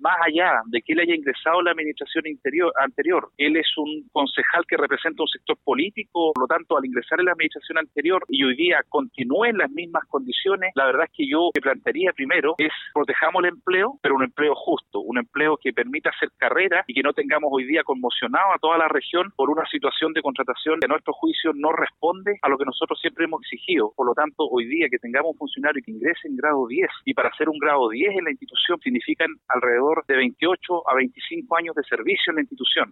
más allá de que él haya ingresado a la administración anterior, él es un concejal que representa un sector político, por lo tanto, al ingresar en la administración anterior y hoy día continúe en las mismas condiciones, la verdad es que yo me plantearía primero es protejamos el empleo, pero un empleo justo, un empleo que permita hacer carrera y que no tengamos hoy día conmocionado a toda la región por una situación de contratación que a nuestro juicio no responde a lo que nosotros siempre hemos exigido. Por lo tanto, hoy día que tengamos un funcionario que ingrese en grado 10 y para hacer un grado 10 en la institución significan alrededor de 28 a 25 años de servicio en la institución.